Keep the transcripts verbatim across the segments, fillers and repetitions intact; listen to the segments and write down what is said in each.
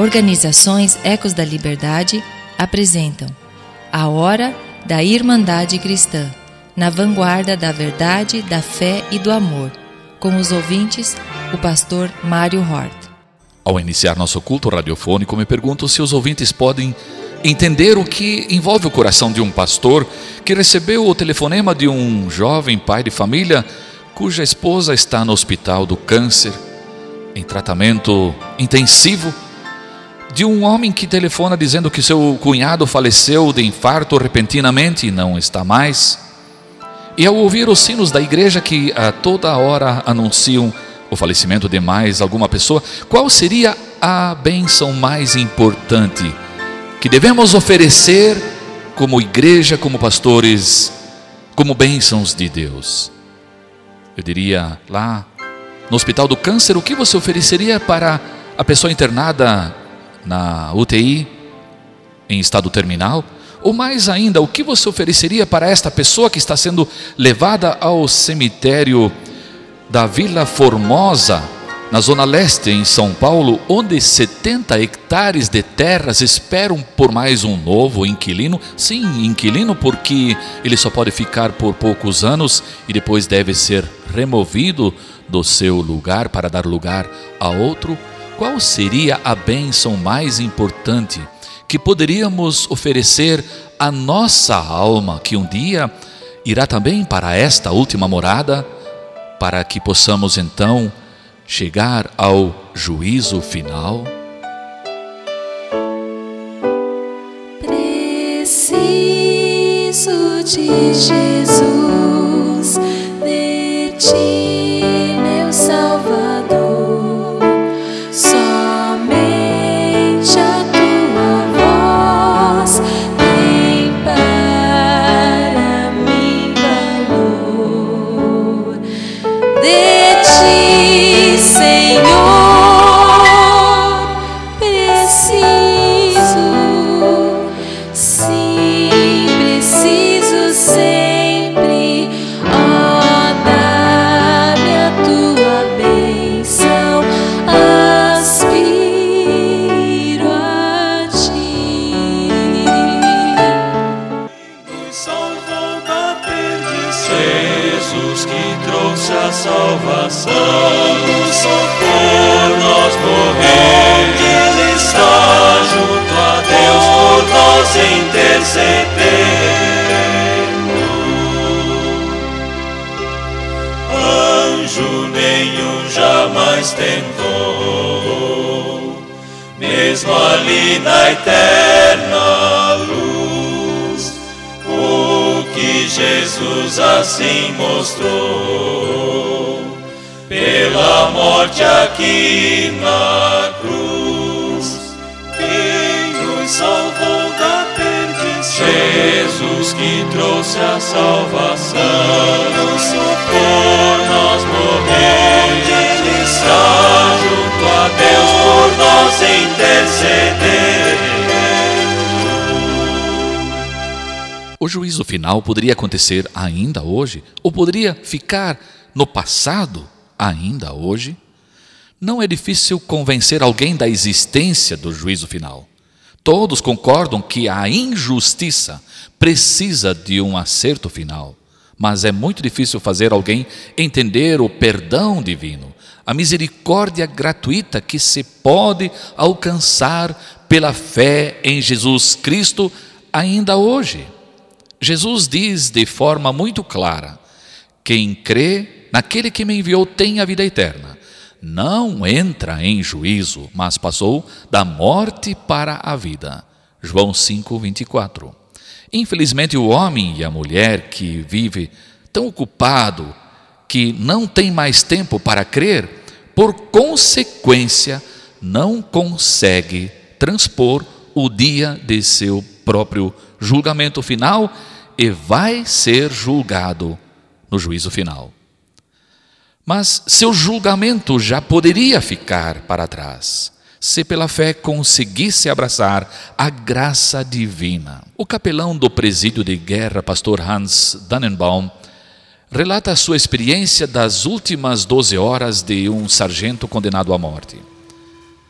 Organizações Ecos da Liberdade apresentam A Hora da Irmandade Cristã, na vanguarda da verdade, da fé e do amor, com os ouvintes, o pastor Mário Hort. Ao iniciar nosso culto radiofônico, me pergunto se os ouvintes podem entender o que envolve o coração de um pastor que recebeu o telefonema de um jovem pai de família cuja esposa está no hospital do câncer, em tratamento intensivo, de um homem que telefona dizendo que seu cunhado faleceu de infarto repentinamente e não está mais. E ao ouvir os sinos da igreja que a toda hora anunciam o falecimento de mais alguma pessoa, qual seria a bênção mais importante que devemos oferecer como igreja, como pastores, como bênçãos de Deus? Eu diria, lá no hospital do câncer, o que você ofereceria para a pessoa internada na U T I, em estado terminal? Ou mais ainda, o que você ofereceria para esta pessoa que está sendo levada ao cemitério da Vila Formosa, na Zona Leste, em São Paulo, onde setenta hectares de terras esperam por mais um novo inquilino? Sim, inquilino, porque ele só pode ficar por poucos anos e depois deve ser removido do seu lugar para dar lugar a outro. Qual seria a bênção mais importante que poderíamos oferecer à nossa alma, que um dia irá também para esta última morada, para que possamos então chegar ao juízo final? Preciso de Jesus, de ti, meu Salvador. Somente a tua voz tem para mim valor. De ti, Senhor, preciso, sim, preciso sempre. Oh, dá-me a tua bênção, aspiro a ti. Nos salvou da perdição, Jesus que trouxe a salvação, por nós morrer. Ele está junto a Deus, por nós intercedendo. Anjo nenhum jamais tentou, mesmo ali na eterna luz, o que Jesus assim mostrou, pela morte aqui na cruz, quem nos salvou da perdição, Jesus que trouxe a salvação, por nós morrer. Ele está junto a Deus, por nós interceder. O juízo final poderia acontecer ainda hoje, ou poderia ficar no passado ainda hoje? Não é difícil convencer alguém da existência do juízo final. Todos concordam que a injustiça precisa de um acerto final, mas é muito difícil fazer alguém entender o perdão divino, a misericórdia gratuita que se pode alcançar pela fé em Jesus Cristo ainda hoje. Jesus diz de forma muito clara: quem crê naquele que me enviou tem a vida eterna. Não entra em juízo, mas passou da morte para a vida. João cinco, vinte e quatro. Infelizmente, o homem e a mulher que vive tão ocupado que não tem mais tempo para crer, por consequência, não consegue transpor o dia de seu próprio julgamento final e vai ser julgado no juízo final. Mas seu julgamento já poderia ficar para trás, se pela fé conseguisse abraçar a graça divina. O capelão do presídio de guerra, pastor Hans Dannenbaum, relata a sua experiência das últimas doze horas de um sargento condenado à morte.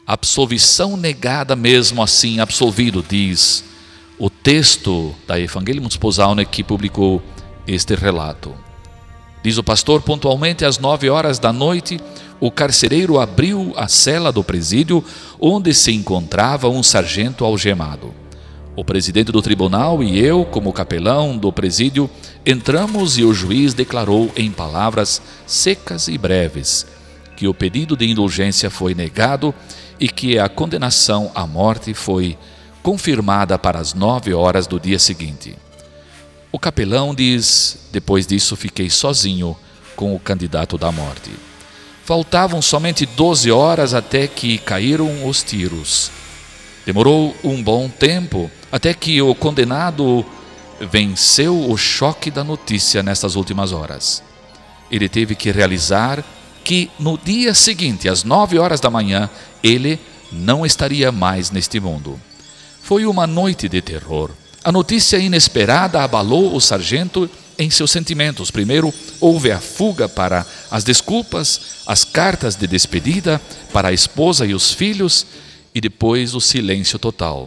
absolvição negada mesmo assim, absolvido, diz o texto da Evangeliums Posaune que publicou este relato. Diz o pastor: pontualmente às nove horas da noite, o carcereiro abriu a cela do presídio onde se encontrava um sargento algemado. O presidente do tribunal e eu, como capelão do presídio, entramos e o juiz declarou em palavras secas e breves que o pedido de indulgência foi negado e que a condenação à morte foi confirmada para as nove horas do dia seguinte. O capelão diz: depois disso fiquei sozinho com o candidato da morte. Faltavam somente doze horas até que caíram os tiros. Demorou um bom tempo até que o condenado venceu o choque da notícia nestas últimas horas. Ele teve que realizar que no dia seguinte, às nove horas da manhã, ele não estaria mais neste mundo. Foi uma noite de terror. A notícia inesperada abalou o sargento em seus sentimentos. Primeiro houve a fuga para as desculpas, as cartas de despedida para a esposa e os filhos, e depois o silêncio total.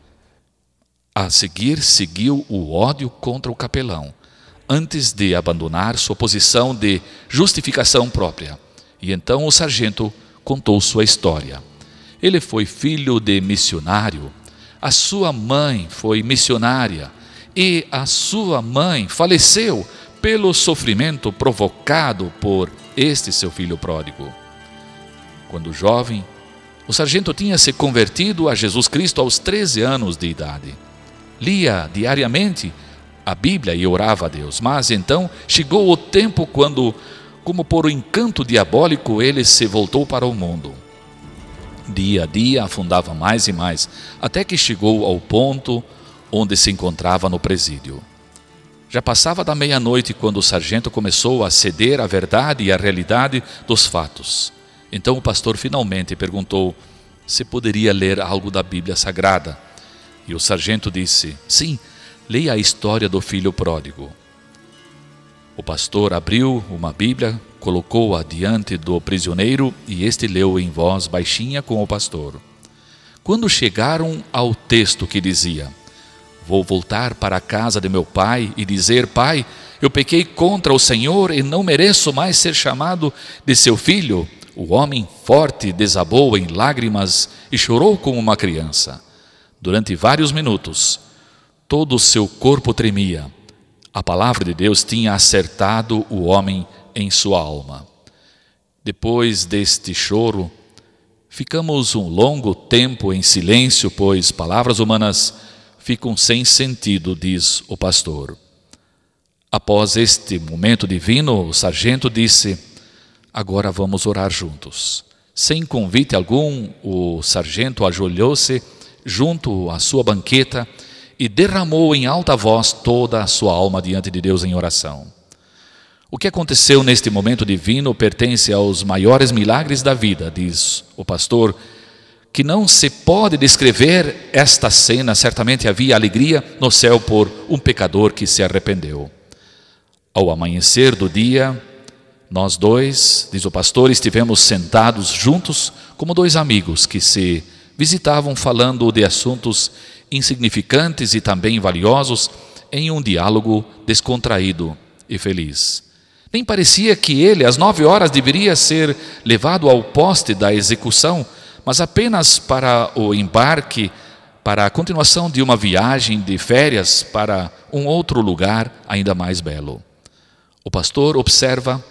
A seguir seguiu o ódio contra o capelão, antes de abandonar sua posição de justificação própria. E então o sargento contou sua história. Ele foi filho de missionário, a sua mãe foi missionária e a sua mãe faleceu pelo sofrimento provocado por este seu filho pródigo. Quando jovem, o sargento tinha se convertido a Jesus Cristo aos treze anos de idade. Lia diariamente a Bíblia e orava a Deus, mas então chegou o tempo quando, como por um encanto diabólico, ele se voltou para o mundo. Dia a dia afundava mais e mais, até que chegou ao ponto onde se encontrava no presídio. Já passava da meia-noite quando o sargento começou a ceder à verdade e à realidade dos fatos. Então o pastor finalmente perguntou se poderia ler algo da Bíblia Sagrada. E o sargento disse: sim, leia a história do filho pródigo. O pastor abriu uma Bíblia, colocou-a diante do prisioneiro e este leu em voz baixinha com o pastor. Quando chegaram ao texto que dizia: vou voltar para a casa de meu pai e dizer: pai, eu pequei contra o Senhor e não mereço mais ser chamado de seu filho, o homem forte desabou em lágrimas e chorou como uma criança. Durante vários minutos, todo o seu corpo tremia. A palavra de Deus tinha acertado o homem em sua alma. Depois deste choro, ficamos um longo tempo em silêncio, pois palavras humanas ficam sem sentido, diz o pastor. Após este momento divino, o sargento disse: agora vamos orar juntos. Sem convite algum, o sargento ajoelhou-se junto à sua banqueta e derramou em alta voz toda a sua alma diante de Deus em oração. O que aconteceu neste momento divino pertence aos maiores milagres da vida, diz o pastor, que não se pode descrever esta cena. Certamente havia alegria no céu por um pecador que se arrependeu. Ao amanhecer do dia, nós dois, diz o pastor, estivemos sentados juntos como dois amigos que se visitavam falando de assuntos insignificantes e também valiosos em um diálogo descontraído e feliz. Nem parecia que ele, às nove horas, deveria ser levado ao poste da execução, mas apenas para o embarque, para a continuação de uma viagem de férias para um outro lugar ainda mais belo. O pastor observa: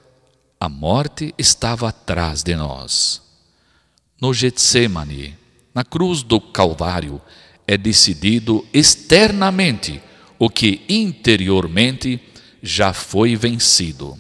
a morte estava atrás de nós. No Getsemane, na cruz do Calvário, é decidido externamente o que interiormente já foi vencido.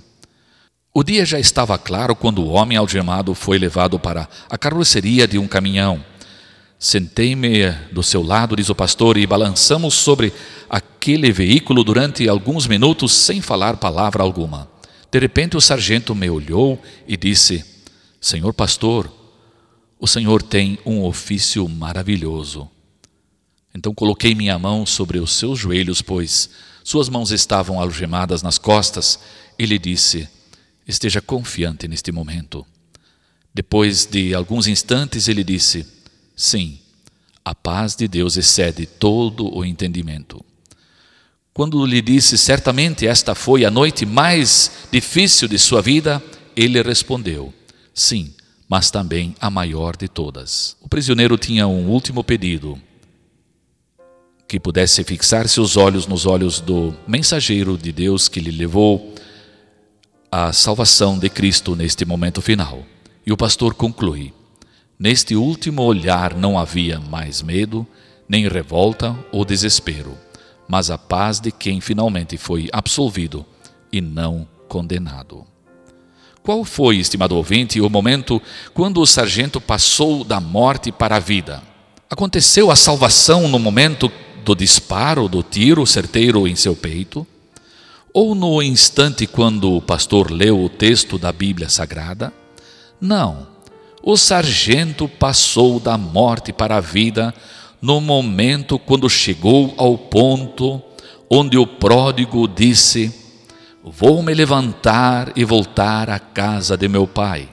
O dia já estava claro quando o homem algemado foi levado para a carroceria de um caminhão. Sentei-me do seu lado, diz o pastor, e balançamos sobre aquele veículo durante alguns minutos sem falar palavra alguma. De repente o sargento me olhou e disse: senhor pastor, o senhor tem um ofício maravilhoso. Então coloquei minha mão sobre os seus joelhos, pois suas mãos estavam algemadas nas costas, e lhe disse: esteja confiante neste momento. Depois de alguns instantes, ele disse: sim, a paz de Deus excede todo o entendimento. Quando lhe disse: certamente esta foi a noite mais difícil de sua vida, ele respondeu: sim, mas também a maior de todas. O prisioneiro tinha um último pedido: que pudesse fixar seus olhos nos olhos do mensageiro de Deus que lhe levou a salvação de Cristo neste momento final. E o pastor conclui: neste último olhar não havia mais medo, nem revolta ou desespero, mas a paz de quem finalmente foi absolvido e não condenado. Qual foi, estimado ouvinte, o momento quando o sargento passou da morte para a vida? Aconteceu a salvação no momento do disparo do tiro certeiro em seu peito? Ou no instante quando o pastor leu o texto da Bíblia Sagrada? Não, o sargento passou da morte para a vida no momento quando chegou ao ponto onde o pródigo disse: vou me levantar e voltar à casa de meu pai.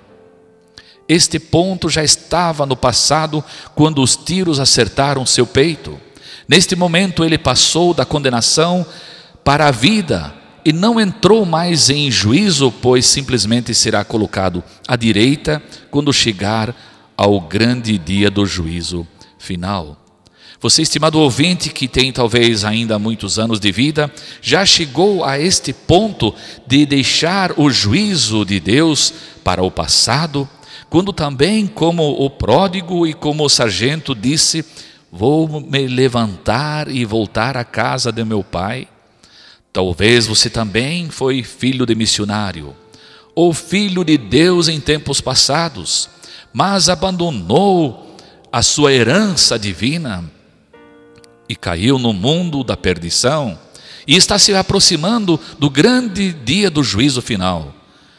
Este ponto já estava no passado quando os tiros acertaram seu peito. Neste momento ele passou da condenação para a vida e não entrou mais em juízo, pois simplesmente será colocado à direita quando chegar ao grande dia do juízo final. Você, estimado ouvinte, que tem talvez ainda muitos anos de vida, já chegou a este ponto de deixar o juízo de Deus para o passado, quando também, como o pródigo e como o sargento disse: vou me levantar e voltar à casa de meu pai. Talvez você também foi filho de missionário, ou filho de Deus em tempos passados, mas abandonou a sua herança divina e caiu no mundo da perdição, e está se aproximando do grande dia do juízo final.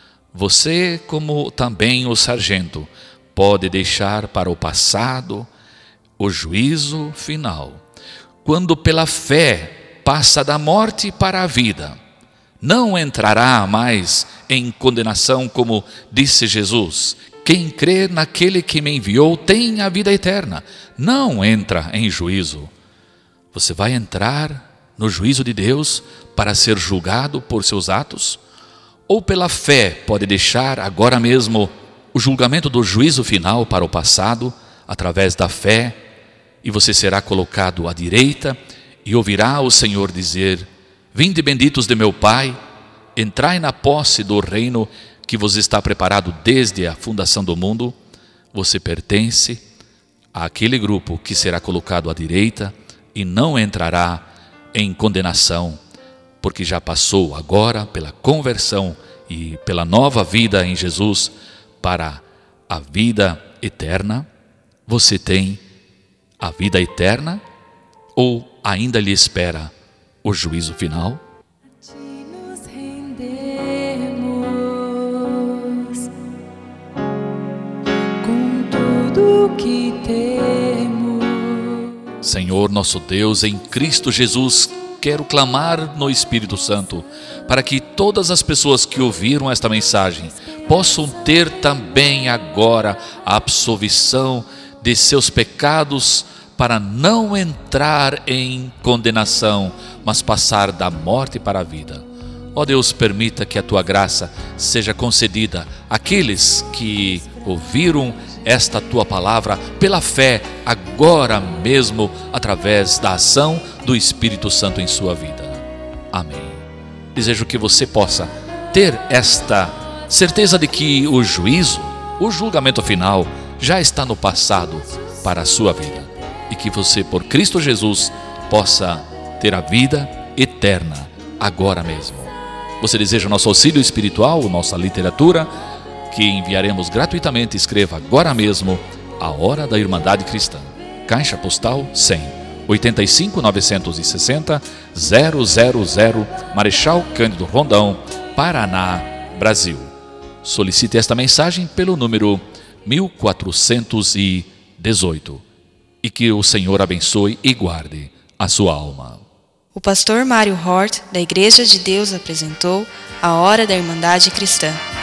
Você, como também o sargento, pode deixar para o passado o juízo final, quando pela fé passa da morte para a vida. Não entrará mais em condenação, como disse Jesus: quem crê naquele que me enviou tem a vida eterna. Não entra em juízo. Você vai entrar no juízo de Deus para ser julgado por seus atos? Ou pela fé pode deixar agora mesmo o julgamento do juízo final para o passado, através da fé, e você será colocado à direita e ouvirá o Senhor dizer: vinde benditos de meu Pai, entrai na posse do reino que vos está preparado desde a fundação do mundo. Você pertence àquele grupo que será colocado à direita e não entrará em condenação, porque já passou agora pela conversão e pela nova vida em Jesus para a vida eterna. Você tem a vida eterna ou ainda lhe espera o juízo final? A ti nos rendemos com tudo que temos. Senhor nosso Deus, em Cristo Jesus, quero clamar no Espírito Santo para que todas as pessoas que ouviram esta mensagem possam ter também agora a absolvição de seus pecados, para não entrar em condenação, mas passar da morte para a vida. Ó Deus, permita que a Tua graça seja concedida àqueles que ouviram esta Tua palavra pela fé, agora mesmo, através da ação do Espírito Santo em sua vida. Amém. Desejo que você possa ter esta certeza de que o juízo, o julgamento final, já está no passado para a sua vida. E que você, por Cristo Jesus, possa ter a vida eterna agora mesmo. Você deseja nosso auxílio espiritual, nossa literatura, que enviaremos gratuitamente? Escreva agora mesmo A Hora da Irmandade Cristã. Caixa Postal cem, oitenta e cinco, novecentos e sessenta, zero zero zero, Marechal Cândido Rondão, Paraná, Brasil. Solicite esta mensagem pelo número mil quatrocentos e dezoito. E que o Senhor abençoe e guarde a sua alma. O pastor Mário Hort, da Igreja de Deus, apresentou A Hora da Irmandade Cristã.